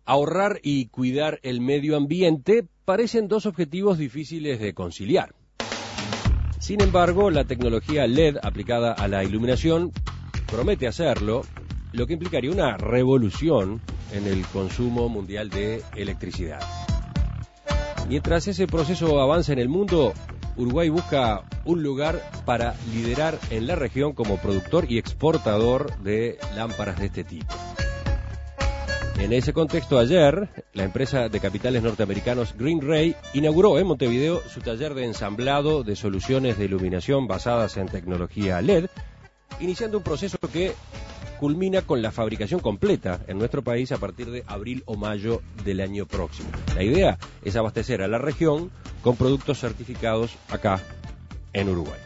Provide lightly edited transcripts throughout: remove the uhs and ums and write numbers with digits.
Ahorrar y cuidar el medio ambiente parecen dos objetivos difíciles de conciliar. Sin embargo, la tecnología LED aplicada a la iluminación promete hacerlo, lo que implicaría una revolución en el consumo mundial de electricidad. Mientras ese proceso avanza en el mundo, Uruguay busca un lugar para liderar en la región como productor y exportador de lámparas de este tipo. En ese contexto, ayer, la empresa de capitales norteamericanos Green Ray inauguró en Montevideo su taller de ensamblado de soluciones de iluminación basadas en tecnología LED, iniciando un proceso que culmina con la fabricación completa en nuestro país a partir de abril o mayo del año próximo. La idea es abastecer a la región con productos certificados acá en Uruguay.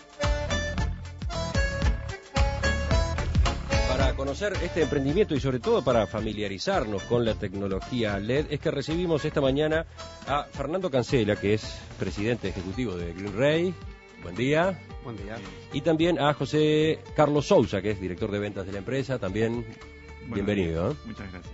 Para conocer este emprendimiento y sobre todo para familiarizarnos con la tecnología LED es que recibimos esta mañana a Fernando Cancela, que es presidente ejecutivo de Green Ray. Buen día. Buen día. Y también a José Carlos Sousa, que es director de ventas de la empresa. También bienvenido. Muchas gracias.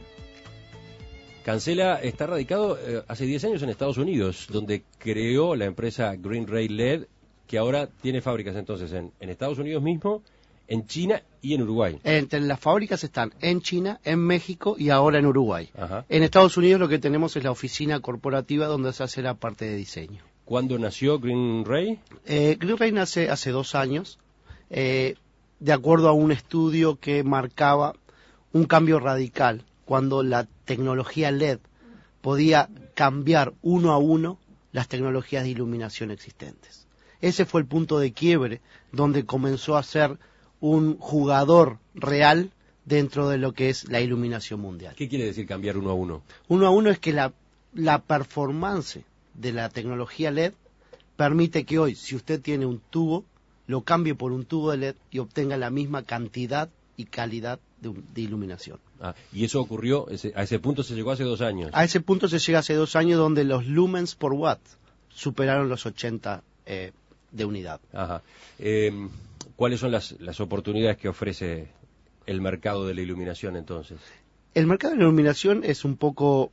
Cancela está radicado hace 10 años en Estados Unidos, donde creó la empresa Green Ray LED, que ahora tiene fábricas entonces en Estados Unidos mismo, en China y en Uruguay. Entre las fábricas están en China, en México y ahora en Uruguay. Ajá. En Estados Unidos lo que tenemos es la oficina corporativa donde se hace la parte de diseño. ¿Cuándo nació Green Ray? Green Ray nace hace 2 años, de acuerdo a un estudio que marcaba un cambio radical, cuando la tecnología LED podía cambiar uno a uno las tecnologías de iluminación existentes. Ese fue el punto de quiebre donde comenzó a ser un jugador real dentro de lo que es la iluminación mundial. ¿Qué quiere decir cambiar uno a uno? Uno a uno es que la performance de la tecnología LED permite que hoy, si usted tiene un tubo, lo cambie por un tubo de LED y obtenga la misma cantidad y calidad de iluminación. Y eso ocurrió, a ese punto se llegó hace 2 años. A ese punto se llega hace 2 años donde los lumens por watt superaron los 80 de unidad. Ajá. ¿Cuáles son las oportunidades que ofrece el mercado de la iluminación entonces? El mercado de la iluminación es un poco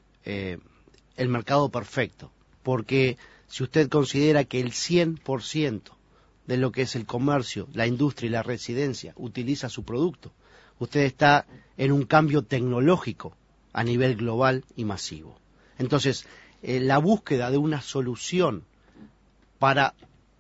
el mercado perfecto, porque si usted considera que el 100% de lo que es el comercio, la industria y la residencia utiliza su producto, usted está en un cambio tecnológico a nivel global y masivo. Entonces, la búsqueda de una solución para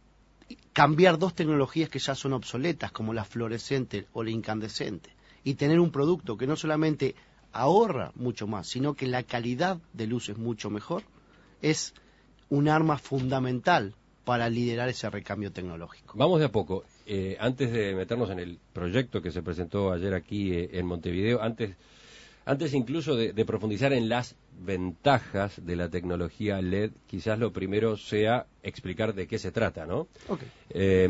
cambiar 2 tecnologías que ya son obsoletas, como la fluorescente o la incandescente, y tener un producto que no solamente ahorra mucho más, sino que la calidad de luz es mucho mejor, es un arma fundamental para liderar ese recambio tecnológico. Vamos de a poco. Antes de meternos en el proyecto que se presentó ayer aquí en Montevideo, antes incluso de profundizar en las ventajas de la tecnología LED, quizás lo primero sea explicar de qué se trata, ¿no? Okay.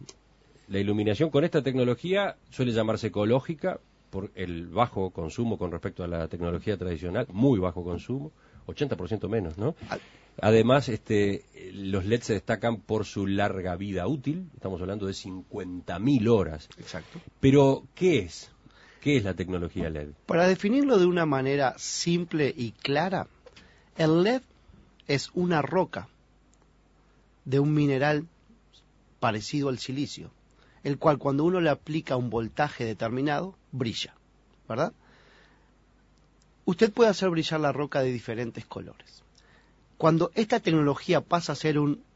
La iluminación con esta tecnología suele llamarse ecológica por el bajo consumo con respecto a la tecnología tradicional, muy bajo consumo, 80% menos, ¿no? Además, los LED se destacan por su larga vida útil, estamos hablando de 50.000 horas. Exacto. Pero, ¿qué es? ¿Qué es la tecnología LED? Para definirlo de una manera simple y clara, el LED es una roca de un mineral parecido al silicio, el cual cuando uno le aplica un voltaje determinado, brilla, ¿verdad? Usted puede hacer brillar la roca de diferentes colores. Cuando esta tecnología pasa a ser un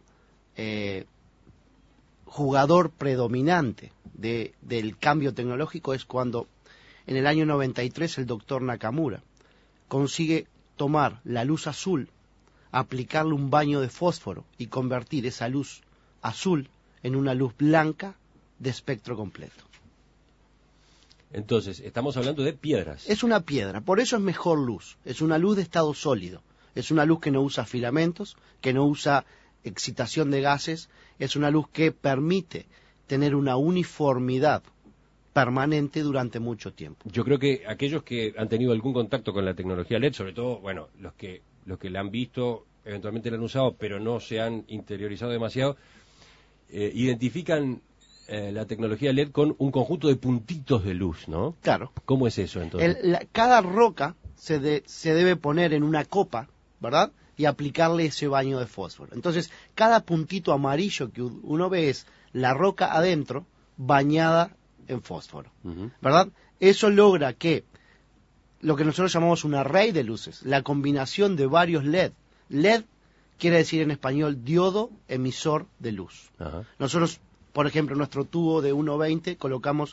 jugador predominante del cambio tecnológico es cuando en el año 93 el doctor Nakamura consigue tomar la luz azul, aplicarle un baño de fósforo y convertir esa luz azul en una luz blanca de espectro completo. Entonces, estamos hablando de piedras. Es una piedra, por eso es mejor luz, es una luz de estado sólido, es una luz que no usa filamentos, que no usa excitación de gases, es una luz que permite tener una uniformidad permanente durante mucho tiempo. Yo creo que aquellos que han tenido algún contacto con la tecnología LED, sobre todo, bueno, los que la han visto, eventualmente la han usado, pero no se han interiorizado demasiado, identifican la tecnología LED con un conjunto de puntitos de luz, ¿no? Claro. ¿Cómo es eso entonces? Cada roca se debe poner en una copa, ¿verdad? Y aplicarle ese baño de fósforo. Entonces, cada puntito amarillo que uno ve es la roca adentro bañada en fósforo, ¿verdad? Eso logra que lo que nosotros llamamos un array de luces, la combinación de varios LED. LED quiere decir en español diodo emisor de luz. Ajá. Nosotros, por ejemplo, en nuestro tubo de 1.20 colocamos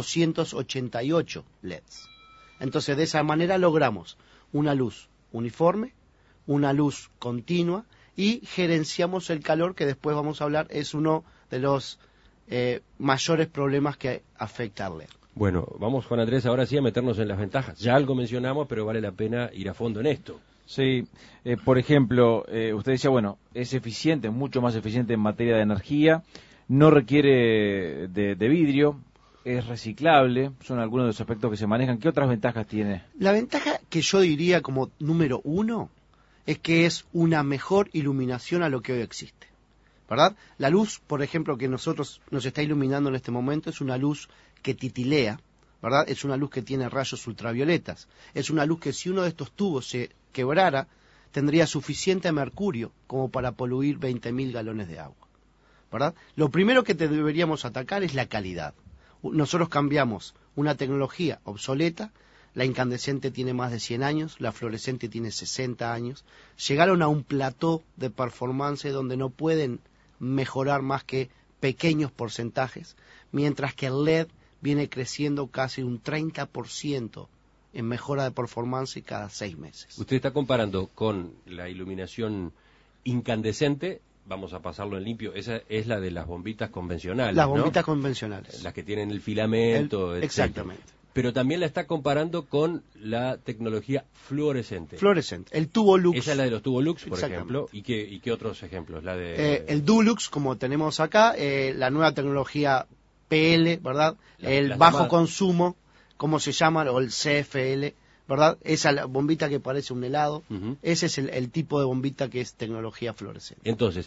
288 LEDs. Entonces, de esa manera logramos una luz uniforme, una luz continua y gerenciamos el calor, que después vamos a hablar, es uno de los mayores problemas que afecta al LED. Bueno, vamos, Juan Andrés, ahora sí a meternos en las ventajas. Ya algo mencionamos, pero vale la pena ir a fondo en esto. Sí, por ejemplo, usted decía, bueno, es eficiente, mucho más eficiente en materia de energía, no requiere de vidrio, es reciclable, son algunos de los aspectos que se manejan. ¿Qué otras ventajas tiene? La ventaja que yo diría como número 1 es que es una mejor iluminación a lo que hoy existe, ¿verdad? La luz, por ejemplo, que nos está iluminando en este momento es una luz que titilea, ¿verdad? Es una luz que tiene rayos ultravioletas. Es una luz que si uno de estos tubos se quebrara, tendría suficiente mercurio como para poluir 20.000 galones de agua, ¿verdad? Lo primero que deberíamos atacar es la calidad. Nosotros cambiamos una tecnología obsoleta, la incandescente tiene más de 100 años, la fluorescente tiene 60 años, llegaron a un plató de performance donde no pueden mejorar más que pequeños porcentajes, mientras que el LED viene creciendo casi un 30% en mejora de performance cada 6 meses. Usted está comparando con la iluminación incandescente, vamos a pasarlo en limpio, esa es la de las bombitas convencionales, Las bombitas convencionales. Las que tienen el filamento, exactamente. Pero también la está comparando con la tecnología fluorescente. Fluorescente, el tubo Lux. Esa es la de los tubos Lux, por ejemplo. ¿Y qué otros ejemplos? La de el Dulux, como tenemos acá, la nueva tecnología PL, ¿verdad? El bajo consumo, ¿cómo se llama? O el CFL, ¿verdad? Esa la bombita que parece un helado. Ese es el tipo de bombita que es tecnología fluorescente. Entonces,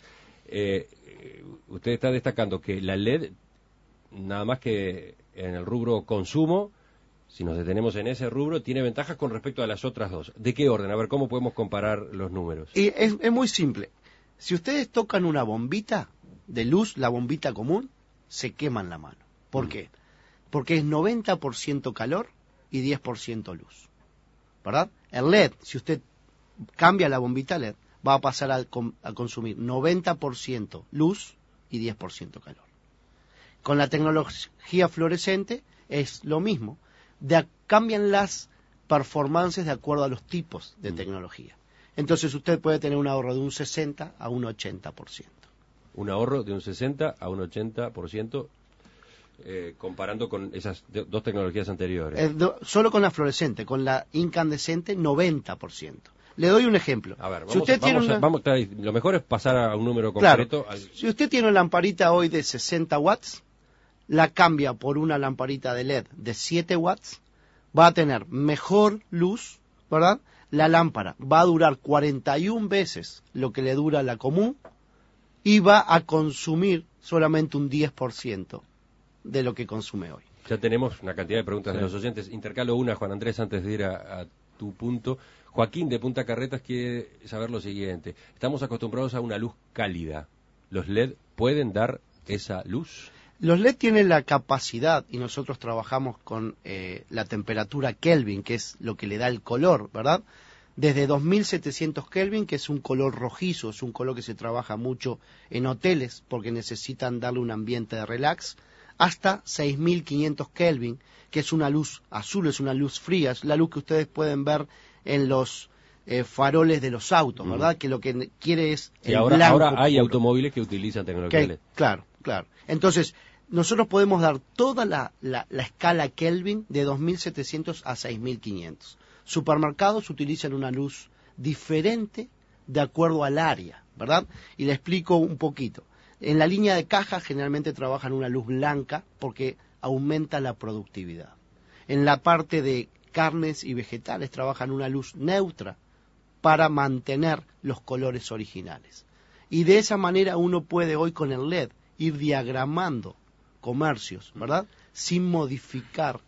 usted está destacando que la LED, nada más que en el rubro consumo, si nos detenemos en ese rubro, tiene ventajas con respecto a las otras dos. ¿De qué orden? A ver, ¿cómo podemos comparar los números? Y es muy simple. Si ustedes tocan una bombita de luz, la bombita común, se queman la mano. ¿Por qué? Porque es 90% calor y 10% luz, ¿verdad? El LED, si usted cambia la bombita LED, va a pasar a consumir 90% luz y 10% calor. Con la tecnología fluorescente es lo mismo. Cambian las performances de acuerdo a los tipos de tecnología. Entonces usted puede tener un ahorro de un 60 a un 80%. Un ahorro de un 60 a un 80%, comparando con esas dos tecnologías anteriores. Solo con la fluorescente, con la incandescente 90%. Le doy un ejemplo. A ver, lo mejor es pasar a un número concreto. Claro, si usted tiene una lamparita hoy de 60 watts, la cambia por una lamparita de LED de 7 watts, va a tener mejor luz, ¿verdad? La lámpara va a durar 41 veces lo que le dura la común y va a consumir solamente un 10% de lo que consume hoy. Ya tenemos una cantidad de preguntas de los oyentes. Intercalo una, Juan Andrés, antes de ir a tu punto. Joaquín de Punta Carretas quiere saber lo siguiente. Estamos acostumbrados a una luz cálida. ¿Los LED pueden dar esa luz? Los LED tienen la capacidad, y nosotros trabajamos con la temperatura Kelvin, que es lo que le da el color, ¿verdad? Desde 2700 Kelvin, que es un color rojizo, es un color que se trabaja mucho en hoteles porque necesitan darle un ambiente de relax, hasta 6500 Kelvin, que es una luz azul, es una luz fría, es la luz que ustedes pueden ver en los faroles de los autos, ¿verdad? Que lo que quiere es el blanco. Ahora hay automóviles que utilizan tecnología LED. Claro. Entonces, nosotros podemos dar toda la escala Kelvin de 2700 a 6500. Supermercados utilizan una luz diferente de acuerdo al área, ¿verdad? Y le explico un poquito. En la línea de caja generalmente trabajan una luz blanca porque aumenta la productividad. En la parte de carnes y vegetales trabajan una luz neutra para mantener los colores originales. Y de esa manera uno puede hoy con el LED ir diagramando comercios, ¿verdad? Sin modificar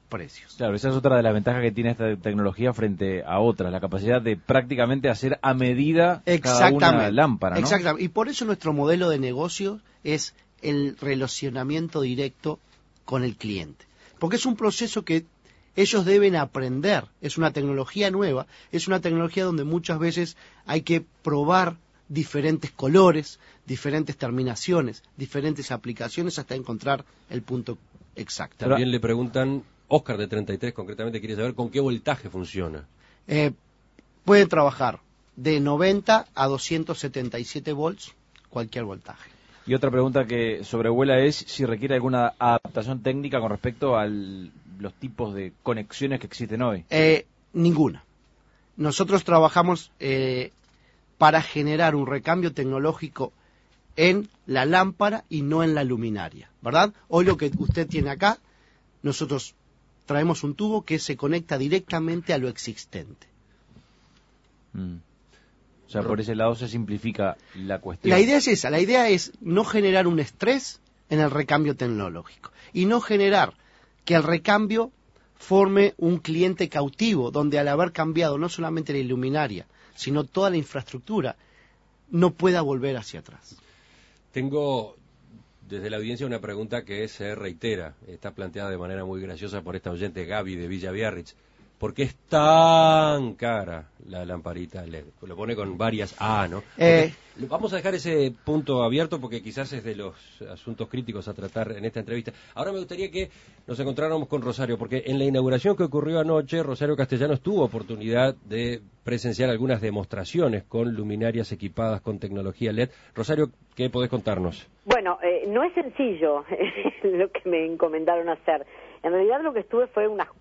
precios. Claro, esa es otra de las ventajas que tiene esta tecnología frente a otras, la capacidad de prácticamente hacer a medida cada una lámpara, ¿no? Exactamente, y por eso nuestro modelo de negocio es el relacionamiento directo con el cliente, porque es un proceso que ellos deben aprender, es una tecnología nueva, es una tecnología donde muchas veces hay que probar diferentes colores, diferentes terminaciones, diferentes aplicaciones hasta encontrar el punto exacto. También le preguntan, Oscar de 33 concretamente quiere saber con qué voltaje funciona. Pueden trabajar de 90 a 277 volts, cualquier voltaje. Y otra pregunta que sobrevuela es si requiere alguna adaptación técnica con respecto a los tipos de conexiones que existen hoy. Ninguna. Nosotros trabajamos para generar un recambio tecnológico en la lámpara y no en la luminaria, ¿verdad? Hoy lo que usted tiene acá, nosotros traemos un tubo que se conecta directamente a lo existente. O sea, por ese lado se simplifica la cuestión. La idea es esa, la idea es no generar un estrés en el recambio tecnológico y no generar que el recambio forme un cliente cautivo, donde al haber cambiado no solamente la luminaria, sino toda la infraestructura, no pueda volver hacia atrás. Tengo desde la audiencia una pregunta que se reitera, está planteada de manera muy graciosa por esta oyente Gaby de Villa Biarritz. ¿Por qué es tan cara la lamparita LED? Lo pone con varias A, ¿no? Vamos a dejar ese punto abierto porque quizás es de los asuntos críticos a tratar en esta entrevista. Ahora me gustaría que nos encontráramos con Rosario, porque en la inauguración que ocurrió anoche, Rosario Castellanos tuvo oportunidad de presenciar algunas demostraciones con luminarias equipadas con tecnología LED. Rosario, ¿qué podés contarnos? Bueno, no es sencillo lo que me encomendaron hacer. En realidad lo que estuve fue un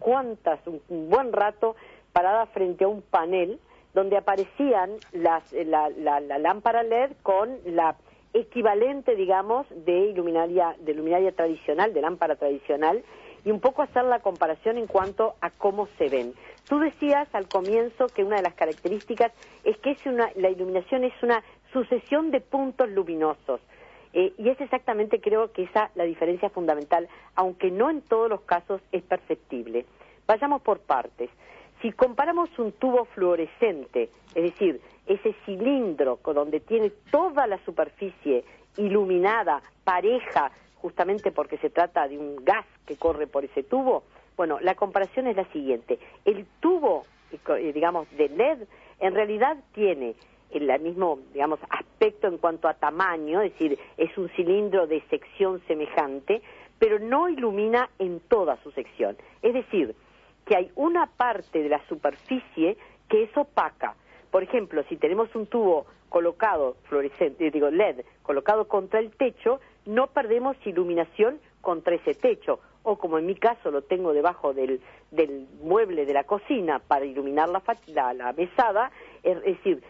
buen rato parada frente a un panel donde aparecían la lámpara LED con la equivalente, digamos, de luminaria tradicional, de lámpara tradicional, y un poco hacer la comparación en cuanto a cómo se ven. Tú decías al comienzo que una de las características es que la iluminación es una sucesión de puntos luminosos. Y es exactamente, creo que esa la diferencia fundamental, aunque no en todos los casos es perceptible. Vayamos por partes. Si comparamos un tubo fluorescente, es decir, ese cilindro donde tiene toda la superficie iluminada, pareja, justamente porque se trata de un gas que corre por ese tubo, bueno, la comparación es la siguiente. El tubo, digamos, de LED, en realidad tiene el mismo, digamos, aspecto en cuanto a tamaño, es decir, es un cilindro de sección semejante, pero no ilumina en toda su sección. Es decir, que hay una parte de la superficie que es opaca. Por ejemplo, si tenemos un tubo colocado, LED, colocado contra el techo, no perdemos iluminación contra ese techo. O como en mi caso lo tengo debajo del mueble de la cocina para iluminar la mesada, es decir,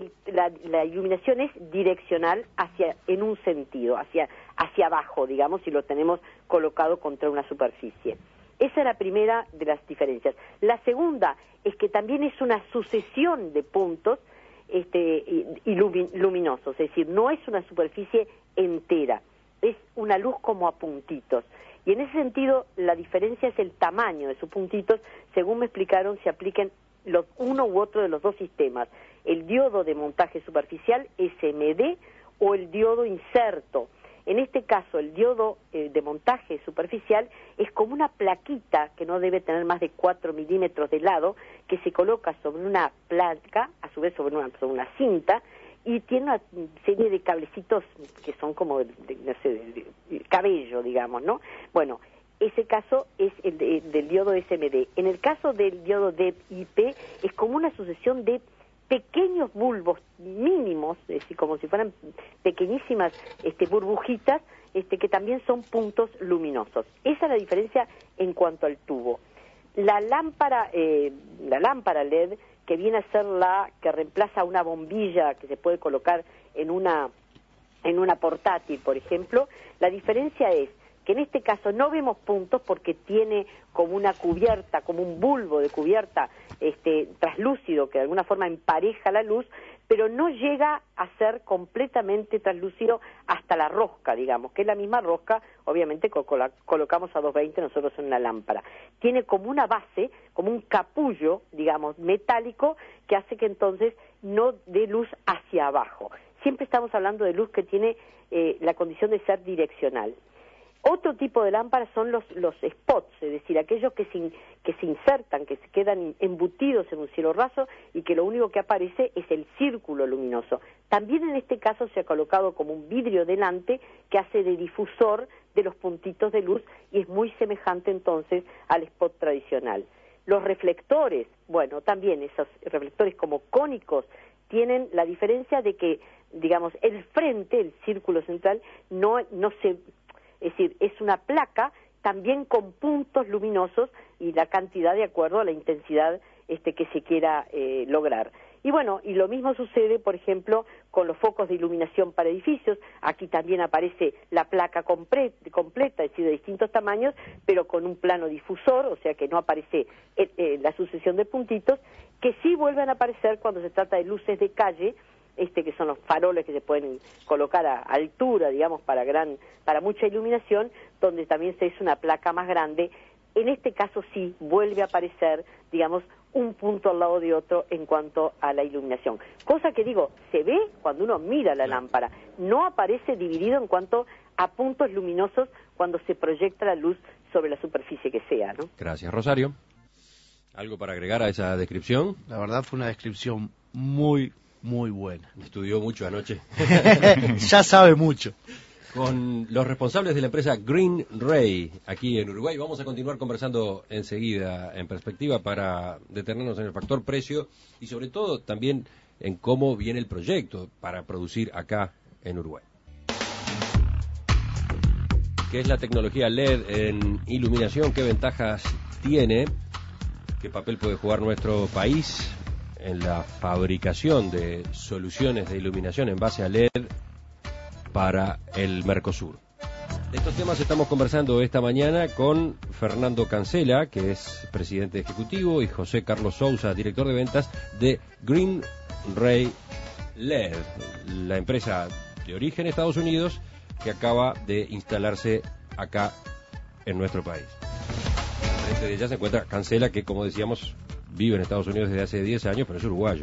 la iluminación es direccional en un sentido, hacia abajo, digamos, si lo tenemos colocado contra una superficie. Esa es la primera de las diferencias. La segunda es que también es una sucesión de puntos luminosos, es decir, no es una superficie entera, es una luz como a puntitos. Y en ese sentido, la diferencia es el tamaño de sus puntitos, según me explicaron, se apliquen uno u otro de los dos sistemas, el diodo de montaje superficial, SMD, o el diodo inserto. En este caso, el diodo de montaje superficial es como una plaquita que no debe tener más de 4 milímetros de lado, que se coloca sobre una placa, a su vez sobre una cinta, y tiene una serie de cablecitos que son como de cabello, digamos, ¿no? Bueno, ese caso es el del diodo SMD. En el caso del diodo DIP es como una sucesión de pequeños bulbos mínimos, es decir, como si fueran pequeñísimas burbujitas, que también son puntos luminosos. Esa es la diferencia en cuanto al tubo. La lámpara LED, que viene a ser la que reemplaza una bombilla que se puede colocar en una portátil, por ejemplo, la diferencia es que en este caso no vemos puntos porque tiene como una cubierta, como un bulbo de cubierta traslúcido que de alguna forma empareja la luz, pero no llega a ser completamente translúcido hasta la rosca, digamos, que es la misma rosca, obviamente colocamos a 220 nosotros en una lámpara. Tiene como una base, como un capullo, digamos, metálico, que hace que entonces no dé luz hacia abajo. Siempre estamos hablando de luz que tiene la condición de ser direccional. Otro tipo de lámparas son los spots, es decir, aquellos que se insertan, que se quedan embutidos en un cielo raso y que lo único que aparece es el círculo luminoso. También en este caso se ha colocado como un vidrio delante que hace de difusor de los puntitos de luz y es muy semejante entonces al spot tradicional. Los reflectores, bueno, también esos reflectores como cónicos tienen la diferencia de que, digamos, el frente, el círculo central, no se... Es decir, es una placa también con puntos luminosos y la cantidad de acuerdo a la intensidad que se quiera lograr. Y bueno, y lo mismo sucede, por ejemplo, con los focos de iluminación para edificios. Aquí también aparece la placa completa, es decir, de distintos tamaños, pero con un plano difusor, o sea que no aparece la sucesión de puntitos, que sí vuelven a aparecer cuando se trata de luces de calle, que son los faroles que se pueden colocar a altura, digamos, para mucha iluminación, donde también se es una placa más grande. En este caso sí vuelve a aparecer, digamos, un punto al lado de otro en cuanto a la iluminación. Cosa que digo, se ve cuando uno mira la lámpara, no aparece dividido en cuanto a puntos luminosos cuando se proyecta la luz sobre la superficie que sea, ¿no? Gracias, Rosario. ¿Algo para agregar a esa descripción? La verdad fue una descripción muy buena. Estudió mucho anoche. Ya sabe mucho. Con los responsables de la empresa Green Ray aquí en Uruguay. Vamos a continuar conversando enseguida en perspectiva para detenernos en el factor precio y sobre todo también en cómo viene el proyecto para producir acá en Uruguay. ¿Qué es la tecnología LED en iluminación? ¿Qué ventajas tiene? ¿Qué papel puede jugar nuestro país en la fabricación de soluciones de iluminación en base a LED para el Mercosur? De estos temas estamos conversando esta mañana con Fernando Cancela, que es presidente ejecutivo, y José Carlos Sousa, director de ventas de Green Ray LED, la empresa de origen Estados Unidos que acaba de instalarse acá en nuestro país. Frente de ella se encuentra Cancela, que como decíamos vive en Estados Unidos desde hace 10 años, pero es uruguayo.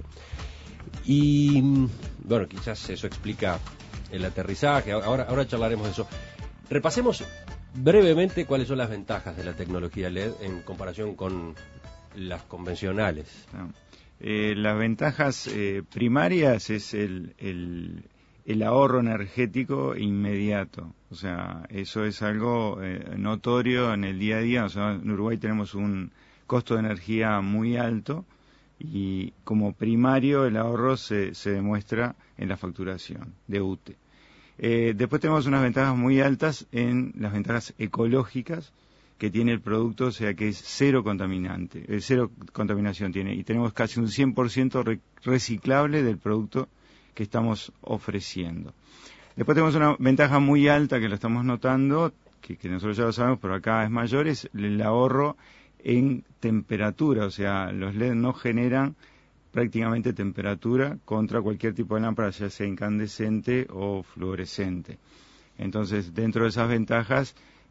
Y bueno, quizás eso explica el aterrizaje. Ahora charlaremos de eso. Repasemos brevemente cuáles son las ventajas de la tecnología LED en comparación con las convencionales. Las ventajas primarias es el ahorro energético inmediato. O sea, eso es algo notorio en el día a día. O sea, en Uruguay tenemos un costo de energía muy alto y como primario el ahorro se demuestra en la facturación de UTE. Después tenemos unas ventajas muy altas en las ventajas ecológicas que tiene el producto, o sea que es cero contaminante, cero contaminación tiene, y tenemos casi un 100% reciclable del producto que estamos ofreciendo. Después tenemos una ventaja muy alta que lo estamos notando, que nosotros ya lo sabemos, pero acá es mayor, es el ahorro en temperatura, o sea, los LED no generan prácticamente temperatura contra cualquier tipo de lámpara, ya sea incandescente o fluorescente. Entonces, dentro de esas ventajas,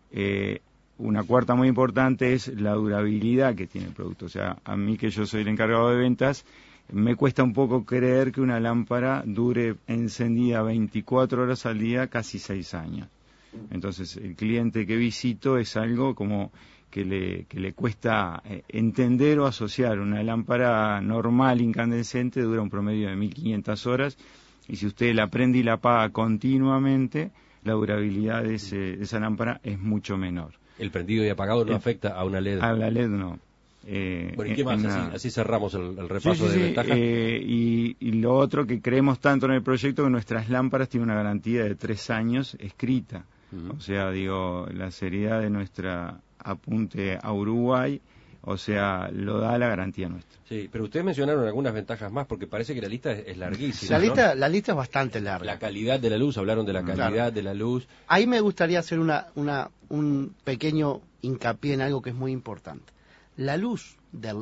una cuarta muy importante es la durabilidad que tiene el producto. O sea, a mí, que yo soy el encargado de ventas, me cuesta un poco creer que una lámpara dure encendida 24 horas al día casi 6 años. Entonces, el cliente que visito es algo como que le cuesta entender o asociar. Una lámpara normal incandescente dura un promedio de 1500 horas, y si usted la prende y la apaga continuamente, la durabilidad de esa lámpara es mucho menor. ¿El prendido y apagado no afecta a una LED? A la LED no. Bueno, ¿y qué más? Así cerramos el repaso de ventajas. Y lo otro que creemos tanto en el proyecto, que nuestras lámparas tienen una garantía de 3 años escrita. O sea, digo, la seriedad de nuestra apunte a Uruguay, o sea, lo da la garantía nuestra. Sí, pero ustedes mencionaron algunas ventajas más, porque parece que la lista es larguísima. La lista es bastante larga. La calidad de la luz, hablaron de la calidad de la luz. Ahí me gustaría hacer un pequeño hincapié en algo que es muy importante. La luz del LED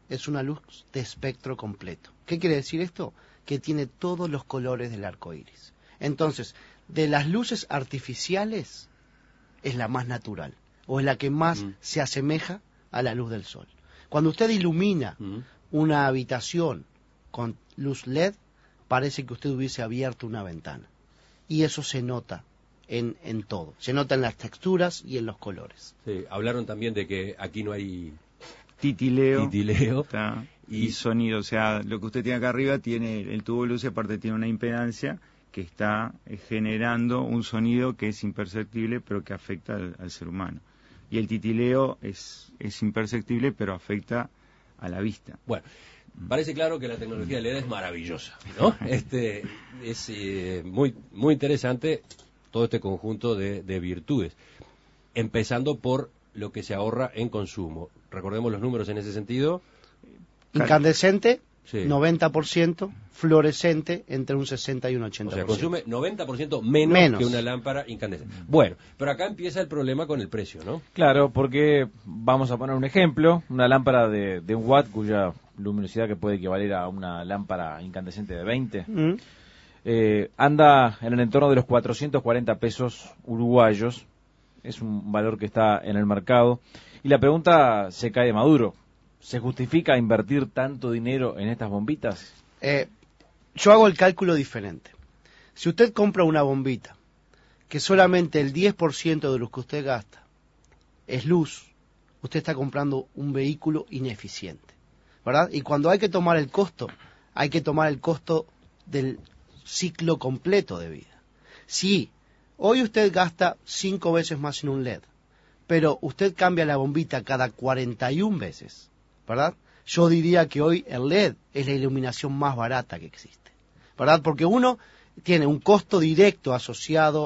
es una luz de espectro completo. ¿Qué quiere decir esto? Que tiene todos los colores del arco iris. Entonces, de las luces artificiales, es la más natural, o es la que más se asemeja a la luz del sol. Cuando usted ilumina una habitación con luz LED, parece que usted hubiese abierto una ventana. Y eso se nota en todo. Se nota en las texturas y en los colores. Sí, hablaron también de que aquí no hay titileo. Está, y sonido. O sea, lo que usted tiene acá arriba tiene el tubo de luz y aparte tiene una impedancia que está generando un sonido que es imperceptible pero que afecta al ser humano. Y el titileo es imperceptible pero afecta a la vista. Bueno, parece claro que la tecnología LED es maravillosa, ¿no? Es muy interesante todo este conjunto de virtudes, empezando por lo que se ahorra en consumo. Recordemos los números en ese sentido. Incandescente, sí. 90%, fluorescente, entre un 60 y un 80%. O sea, consume 90% menos que una lámpara incandescente. Bueno, pero acá empieza el problema con el precio, ¿no? Claro, porque vamos a poner un ejemplo, una lámpara de 1 watt cuya luminosidad que puede equivaler a una lámpara incandescente de 20, anda en el entorno de los 440 pesos uruguayos, es un valor que está en el mercado, y la pregunta se cae de maduro. ¿Se justifica invertir tanto dinero en estas bombitas? Yo hago el cálculo diferente. Si usted compra una bombita, que solamente el 10% de lo que usted gasta es luz, usted está comprando un vehículo ineficiente, ¿verdad? Y cuando hay que tomar el costo del ciclo completo de vida. Si hoy usted gasta 5 veces más en un LED, pero usted cambia la bombita cada 41 veces, ¿verdad? Yo diría que hoy el LED es la iluminación más barata que existe, ¿verdad? Porque uno tiene un costo directo asociado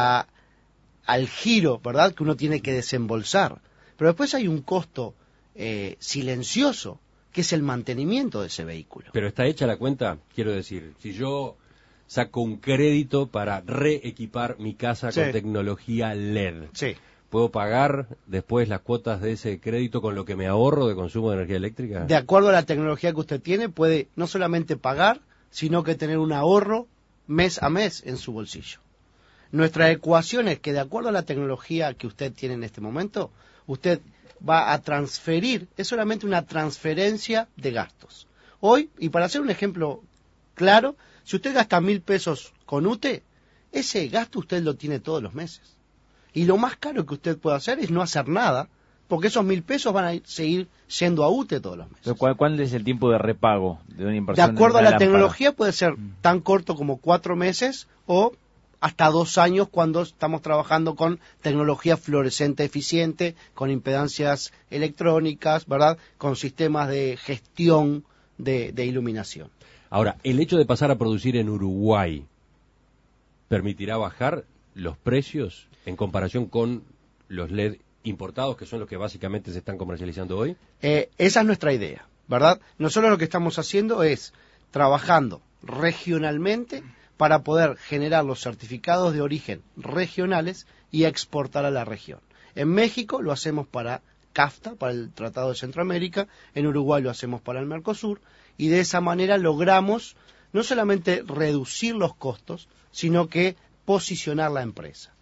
al giro, ¿verdad? Que uno tiene que desembolsar. Pero después hay un costo silencioso, que es el mantenimiento de ese vehículo. Pero está hecha la cuenta, quiero decir, si yo saco un crédito para reequipar mi casa con tecnología LED, ¿puedo pagar después las cuotas de ese crédito con lo que me ahorro de consumo de energía eléctrica? De acuerdo a la tecnología que usted tiene, puede no solamente pagar, sino que tener un ahorro mes a mes en su bolsillo. Nuestra ecuación es que de acuerdo a la tecnología que usted tiene en este momento, usted va a transferir, es solamente una transferencia de gastos. Hoy, y para hacer un ejemplo claro, si usted gasta 1.000 pesos con UTE, ese gasto usted lo tiene todos los meses. Y lo más caro que usted puede hacer es no hacer nada, porque esos 1.000 pesos van a seguir yendo a UTE todos los meses. ¿Cuál es el tiempo de repago de una inversión? De acuerdo a la lámpara? tecnología puede ser tan corto como 4 meses o hasta 2 años cuando estamos trabajando con tecnología fluorescente eficiente, con impedancias electrónicas, ¿verdad? Con sistemas de gestión de iluminación. Ahora, el hecho de pasar a producir en Uruguay, ¿permitirá bajar los precios en comparación con los LED importados, que son los que básicamente se están comercializando hoy? Esa es nuestra idea, ¿verdad? Nosotros lo que estamos haciendo es trabajando regionalmente para poder generar los certificados de origen regionales y exportar a la región. En México lo hacemos para CAFTA, para el Tratado de Centroamérica, en Uruguay lo hacemos para el Mercosur, y de esa manera logramos no solamente reducir los costos, sino que posicionar la empresa.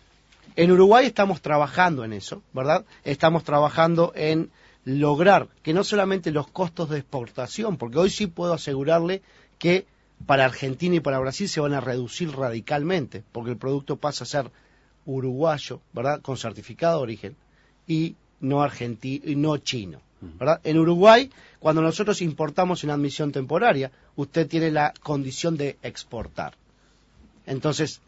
En Uruguay estamos trabajando en eso, ¿verdad? Estamos trabajando en lograr que no solamente los costos de exportación, porque hoy sí puedo asegurarle que para Argentina y para Brasil se van a reducir radicalmente, porque el producto pasa a ser uruguayo, ¿verdad? Con certificado de origen, y no argentino y no chino, ¿verdad? En Uruguay, cuando nosotros importamos en admisión temporaria, usted tiene la condición de exportar. Entonces,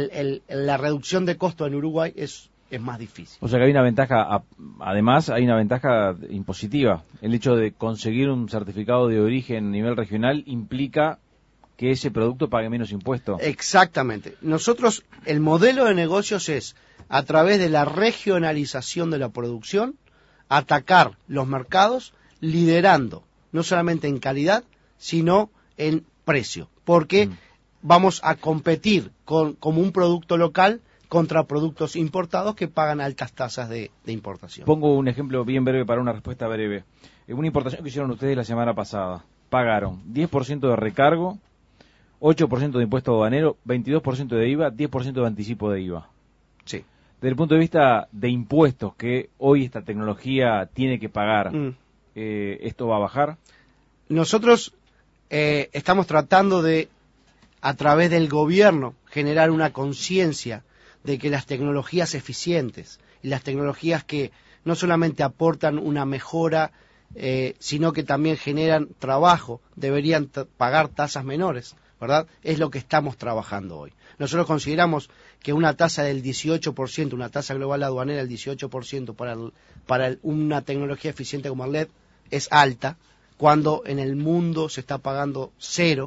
la reducción de costo en Uruguay es más difícil. O sea que hay una ventaja, además hay una ventaja impositiva. El hecho de conseguir un certificado de origen a nivel regional implica que ese producto pague menos impuestos. Exactamente. Nosotros, el modelo de negocios es, a través de la regionalización de la producción, atacar los mercados liderando, no solamente en calidad, sino en precio. Porque vamos a competir como un producto local contra productos importados que pagan altas tasas de importación. Pongo un ejemplo bien breve para una respuesta breve. En una importación que hicieron ustedes la semana pasada, pagaron 10% de recargo, 8% de impuesto aduanero, 22% de IVA, 10% de anticipo de IVA. Sí. Desde el punto de vista de impuestos que hoy esta tecnología tiene que pagar, ¿esto va a bajar? Nosotros estamos tratando de, a través del gobierno, generar una conciencia de que las tecnologías eficientes y las tecnologías que no solamente aportan una mejora, sino que también generan trabajo, deberían pagar tasas menores, ¿verdad? Es lo que estamos trabajando hoy. Nosotros consideramos que una tasa del 18%, una tasa global aduanera del 18% para una tecnología eficiente como el LED es alta, cuando en el mundo se está pagando 0,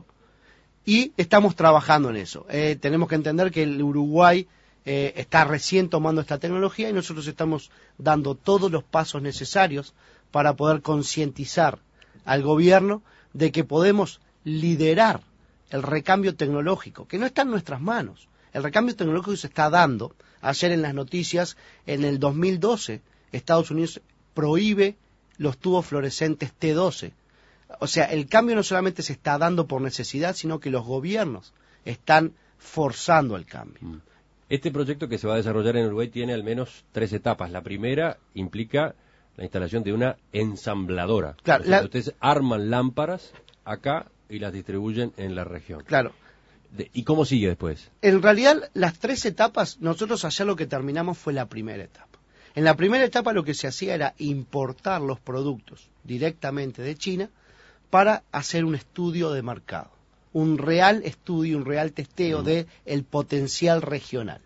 y estamos trabajando en eso. Tenemos que entender que el Uruguay está recién tomando esta tecnología y nosotros estamos dando todos los pasos necesarios para poder concientizar al gobierno de que podemos liderar el recambio tecnológico, que no está en nuestras manos. El recambio tecnológico se está dando. Ayer en las noticias, en el 2012, Estados Unidos prohíbe los tubos fluorescentes T12. O sea, el cambio no solamente se está dando por necesidad, sino que los gobiernos están forzando el cambio. Este proyecto que se va a desarrollar en Uruguay tiene al menos 3 etapas. La primera implica la instalación de una ensambladora. Claro, o sea, ustedes arman lámparas acá y las distribuyen en la región. Claro. ¿Y cómo sigue después? En realidad, las 3 etapas, nosotros ayer lo que terminamos fue la primera etapa. En la primera etapa lo que se hacía era importar los productos directamente de China para hacer un estudio de mercado, un real estudio, un real testeo del potencial regional.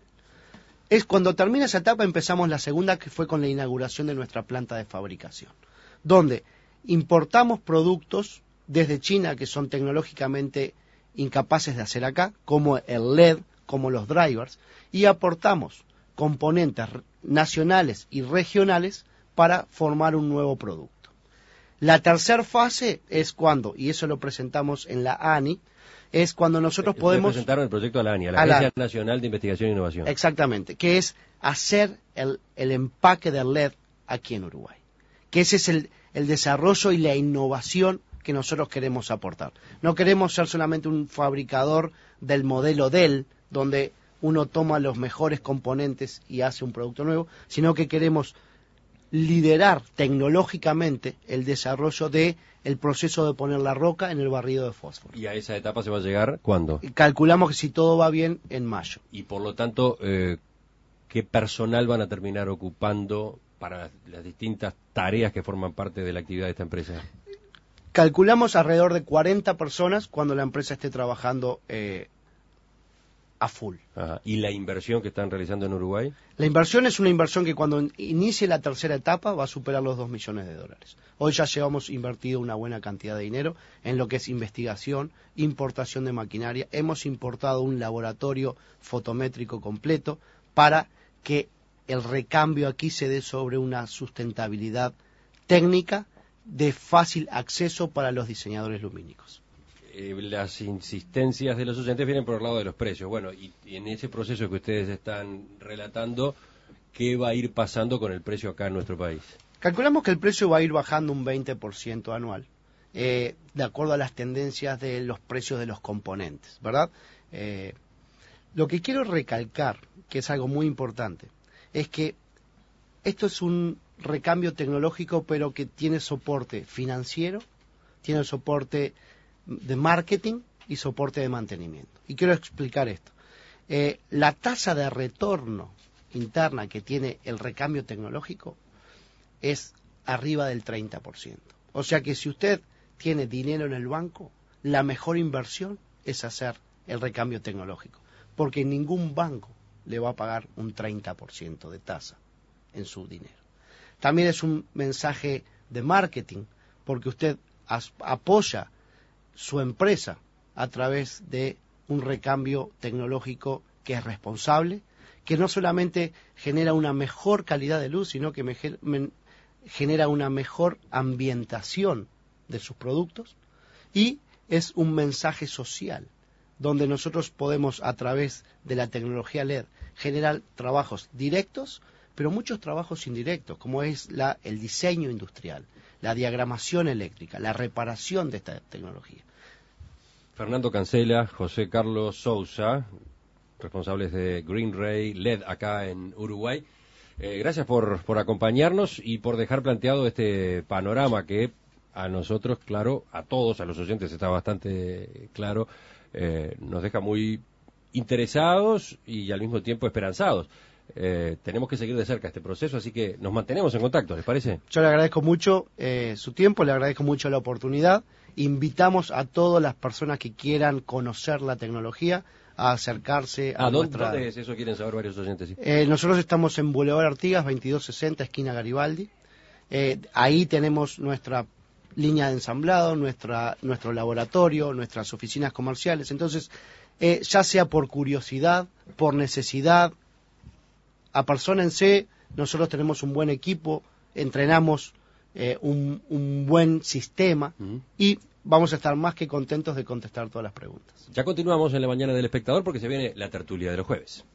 Es cuando termina esa etapa empezamos la segunda, que fue con la inauguración de nuestra planta de fabricación, donde importamos productos desde China que son tecnológicamente incapaces de hacer acá, como el LED, como los drivers, y aportamos componentes nacionales y regionales para formar un nuevo producto. La tercera fase es cuando, y eso lo presentamos en la ANI, es cuando nosotros podemos... presentaron el proyecto a la ANI, a la Agencia Nacional de Investigación e Innovación. Exactamente, que es hacer el empaque del LED aquí en Uruguay. Que ese es el desarrollo y la innovación que nosotros queremos aportar. No queremos ser solamente un fabricador del modelo Dell, donde uno toma los mejores componentes y hace un producto nuevo, sino que queremos liderar tecnológicamente el desarrollo de el proceso de poner la roca en el barrido de fósforo. ¿Y a esa etapa se va a llegar cuándo? Calculamos que si todo va bien, en mayo. Y por lo tanto, ¿qué personal van a terminar ocupando para las distintas tareas que forman parte de la actividad de esta empresa? Calculamos alrededor de 40 personas cuando la empresa esté trabajando a full. Ajá. ¿Y la inversión que están realizando en Uruguay? La inversión es una inversión que cuando inicie la tercera etapa va a superar los $2 millones. Hoy ya llevamos invertido una buena cantidad de dinero en lo que es investigación, importación de maquinaria. Hemos importado un laboratorio fotométrico completo para que el recambio aquí se dé sobre una sustentabilidad técnica de fácil acceso para los diseñadores lumínicos. Las insistencias de los oyentes vienen por el lado de los precios. Bueno, y en ese proceso que ustedes están relatando, ¿qué va a ir pasando con el precio acá en nuestro país? Calculamos que el precio va a ir bajando un 20% anual, de acuerdo a las tendencias de los precios de los componentes, ¿verdad? Lo que quiero recalcar, que es algo muy importante, es que esto es un recambio tecnológico, pero que tiene soporte financiero, tiene soporte de marketing y soporte de mantenimiento. Y quiero explicar esto. La tasa de retorno interna que tiene el recambio tecnológico es arriba del 30%. O sea que si usted tiene dinero en el banco, la mejor inversión es hacer el recambio tecnológico, porque ningún banco le va a pagar un 30% de tasa en su dinero. También es un mensaje de marketing, porque usted apoya su empresa a través de un recambio tecnológico que es responsable, que no solamente genera una mejor calidad de luz, sino que genera una mejor ambientación de sus productos, y es un mensaje social, donde nosotros podemos, a través de la tecnología LED, generan trabajos directos, pero muchos trabajos indirectos, como es el diseño industrial, la diagramación eléctrica, la reparación de esta tecnología. Fernando Cancela, José Carlos Sousa, responsables de Green Ray LED acá en Uruguay. Gracias por acompañarnos y por dejar planteado este panorama que a nosotros, claro, a todos, a los oyentes está bastante claro, nos deja muy interesados y al mismo tiempo esperanzados. Tenemos que seguir de cerca este proceso, así que nos mantenemos en contacto, ¿les parece? Yo le agradezco mucho su tiempo, le agradezco mucho la oportunidad. Invitamos a todas las personas que quieran conocer la tecnología a acercarse a nuestra... ¿Dónde es eso? Quieren saber varios oyentes. Sí. Nosotros estamos en Boulevard Artigas, 2260, esquina Garibaldi. Ahí tenemos nuestra línea de ensamblado, nuestro laboratorio, nuestras oficinas comerciales. Entonces, ya sea por curiosidad, por necesidad, apersónense. Nosotros tenemos un buen equipo, entrenamos un buen sistema y vamos a estar más que contentos de contestar todas las preguntas. Ya continuamos en la mañana del espectador porque se viene la tertulia de los jueves.